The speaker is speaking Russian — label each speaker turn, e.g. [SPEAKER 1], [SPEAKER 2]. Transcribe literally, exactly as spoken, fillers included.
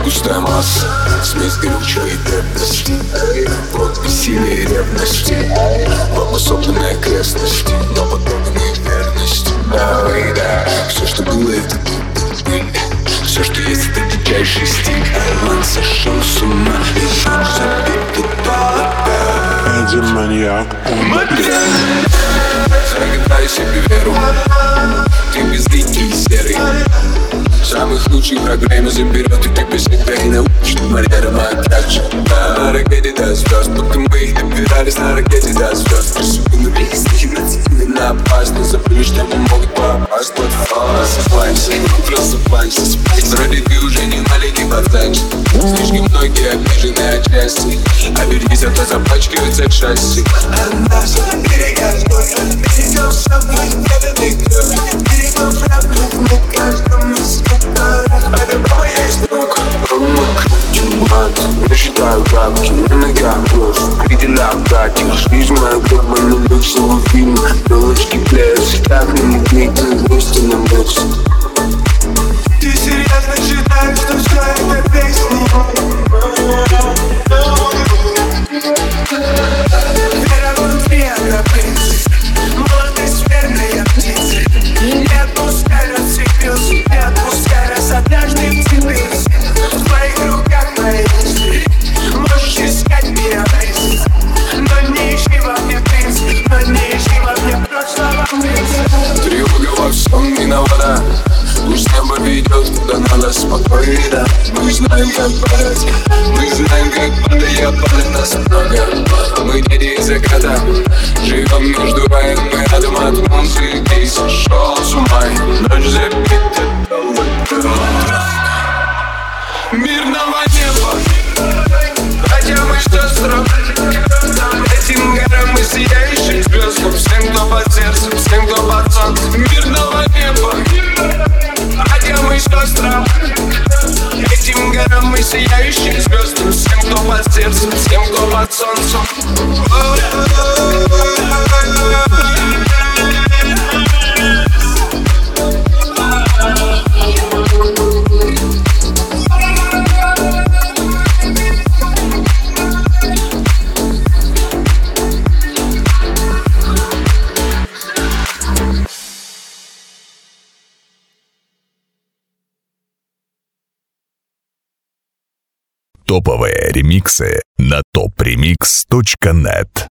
[SPEAKER 1] густая масса, смесь горючей древности, плод бессилия и ревности, в обособленной окрестности, но подобранной верности. Ой, да, все, что было, это пыль. Все, что есть, это дичайший стиль. Айлан сошел с ума, и он забит туда.
[SPEAKER 2] Один маньяк.
[SPEAKER 1] Загадай себе веру, ты безликий и серый. Самых лучших программ заберет, и ты без себя и научит манерам отдачи. На ракете до звезд, пока мы их добирались на ракете до звезд. Присунулись и нацелили на опасность, забыли, что мы могут попасть под фон. Просыпайся, просыпайся, спайся. Вроде ты уже не маленький пацанчик, слишком многие обижены отчасти. Обернись, а то запачкивается шасси. Она все на берегах, берегом собой преданный кто. Берегом правду на каждом из которых по-любому есть друг.
[SPEAKER 3] Мы крутим мат, я считаю бабки, на ногах просто определяю братья. Жизнь моя гробаная люксового фильма, елочки пляются, так не могли вместе на месте.
[SPEAKER 1] Ты серьезно считаешь, что все это песни? Вера внутри агроприз, молодость верная птица. Не отпускай, расцепился, не отпускай, раз однажды вцепился. В твоих руках мои мысли, можешь искать меня весь. Но не ищи во мне принцип, но не ищи во мне прошлого принципа. Тревога во всем виновата, пусть небо ведет куда надо спокойно. Мы знаем, как падать, мы знаем, как падать, а падать нас много. Мы дети из заката, живем между раем и адом. От музыки ты сошел с ума, ночь забита долго. Мирного неба, хотя мы что сравним этим горам и сияющим звездам. Всем, кто под сердцем, всем, кто под солнцем. Мирного неба, хотя мы что сравним этим горам и сияющим звездам. Всем, кто под сердцем, всем, кто под солнцем.
[SPEAKER 4] Топовые ремиксы на топ ремикс точка нет.